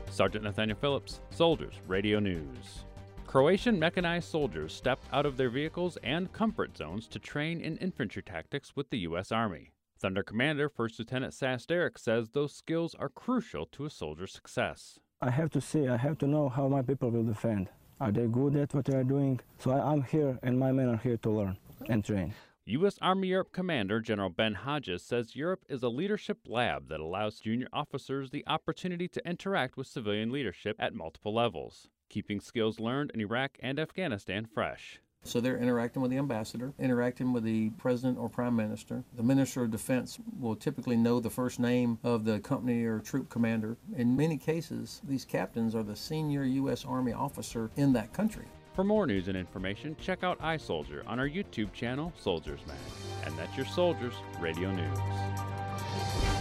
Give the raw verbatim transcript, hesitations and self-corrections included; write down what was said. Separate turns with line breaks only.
Sergeant Nathaniel Phillips, Soldiers Radio News. Croatian mechanized soldiers stepped out of their vehicles and comfort zones to train in infantry tactics with the U S Army. Thunder Commander First Lieutenant Sass Derrick says those skills are crucial to a soldier's success.
I have to see, I have to know how my people will defend. Are they good at what they are doing? So I, I'm here and my men are here to learn and train.
U S Army Europe Commander General Ben Hodges says Europe is a leadership lab that allows junior officers the opportunity to interact with civilian leadership at multiple levels, keeping skills learned in Iraq and Afghanistan fresh.
So they're interacting with the ambassador, interacting with the president or prime minister. The minister of defense will typically know the first name of the company or troop commander. In many cases, these captains are the senior U S Army officer in that country.
For more news and information, check out iSoldier on our YouTube channel, Soldiers Mag. And that's your Soldiers Radio News.